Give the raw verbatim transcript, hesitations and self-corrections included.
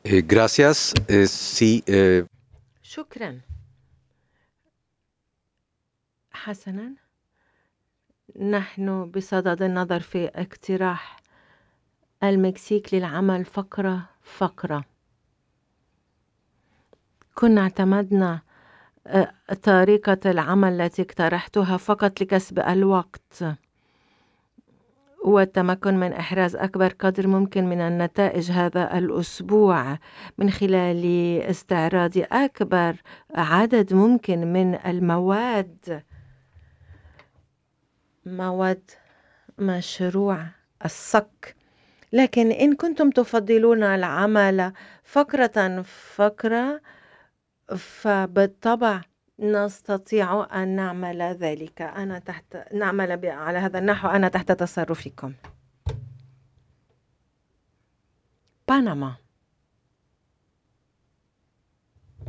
Eh, gracias. Eh, sí, eh, شكرا. حسنا، نحن بصدد النظر في اقتراح المكسيك للعمل فقرة فقرة. كنا اعتمدنا آه، طريقة العمل التي اقترحتها فقط لكسب الوقت والتمكن من إحراز أكبر قدر ممكن من النتائج هذا الأسبوع من خلال استعراض أكبر عدد ممكن من المواد مواد مشروع الصك. لكن إن كنتم تفضلون العمل فقرة فقرة فبالطبع نستطيع أن نعمل ذلك. أنا تحت نعمل ب- على هذا النحو. أنا تحت تصرفكم. بنما.